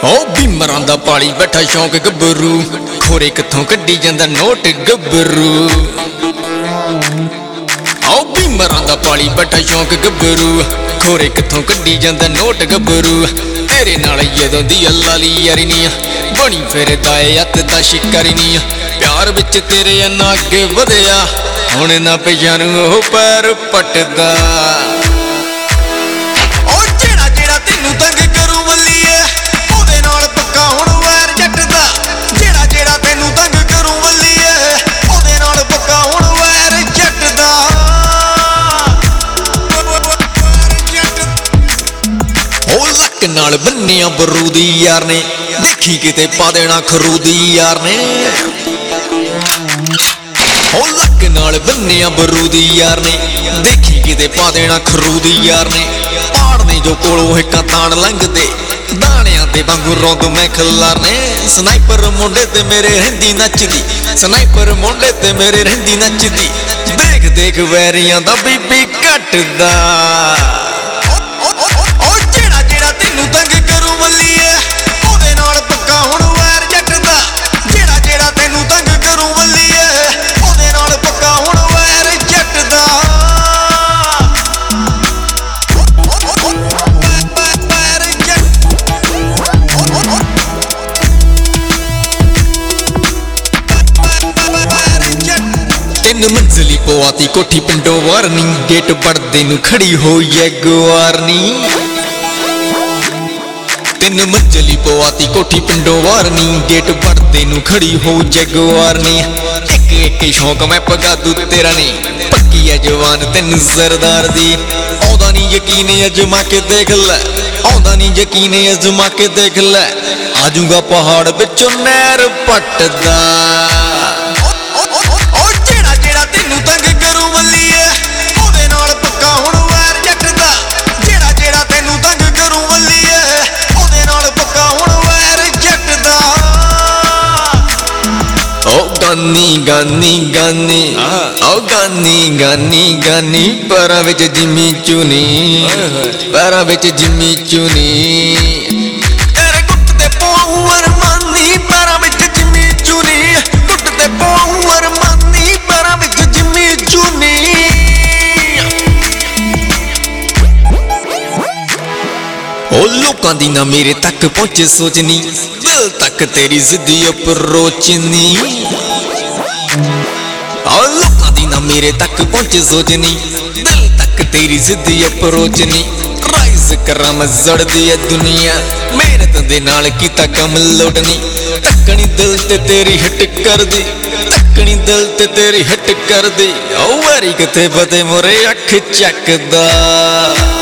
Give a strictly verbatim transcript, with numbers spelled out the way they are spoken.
ओ भीमरां दा पाली बैठा शौक गब्बरू खोरे कित्थों कड्डी जांदा नोट गब्बरू। ओ भीमरां दा पाली बैठा शौक गब्बरू खोरे कित्थों कड्डी जांदा नोट गब्बरू। तेरे नाल जदों दी अल्लाह ली यारी नी बनी फिरदा ए अत दा शिकारी नी। प्यार विच तेरे अन्ना अगे वधिया हुण ना पिछां नूं ओह पैर पटदा। नाल बन्निया बरूदी यार ने देखी किते पा देना खरूदी यार ने। ओ लक नाल बन्निया बरूदी यार ने देखी किते पा देना खरूदी यार ने। पाड़ने जो कोलों हिक्का ताण लंघदे दाणियां दे वांगू रौंद मैं खिलारने। स्नाइपर मुंडे ते मेरे रहिंदी नचदी स्नाइपर मुंडे ते मेरे रहिंदी नचदी। देख देख वैरियां दा बीबी घटदा। तीन मंजिली पवाती कोठी पिंडों वारनी गेट पड़दे नूं खड़ी होई है गुआरनी। तीन मंजिली पवाती कोठी पिंडों वारनी गेट पड़दे नूं खड़ी होई है गुआरनी। एक एक शौक मैं पगा दू तेरा नी पक्की है जवान तेन सरदार दी। औंदा नी यकीन अजमा के देख लै औंदा नी यकीन अजमा के देख लै आजूगा पहाड़ विचों नहर पटदा। गानी गानी गानी ओ गानी गानी गानी पैरां विच जिम्मी चुनी पैरां विच जिम्मी चुनी। तेरे गुट ते पाऊं अरमानी पैरां विच जिम्मी चुनी गुट ते पाऊं अरमानी पैरां विच जिम्मी चुनी। ओ लोकां दी ना मेरे तक पहुंचे सोचनी दिल तक तेरी जिद्दी अप्रोचनी। लोकां दी ना मेरे तक पहुंचे सोचनी दिल तक तेरी जिद्दी अप्रोचनी। राइज करा मैं जड़दी है दुनिया मेहनत दे नाल कीता कम लोडनी। तकनी दिल ते तेरी हिट कर दी तकनी दिल ते तेरी हिट कर दी। ओ वारी किथे बदे मोरे अख चकदा।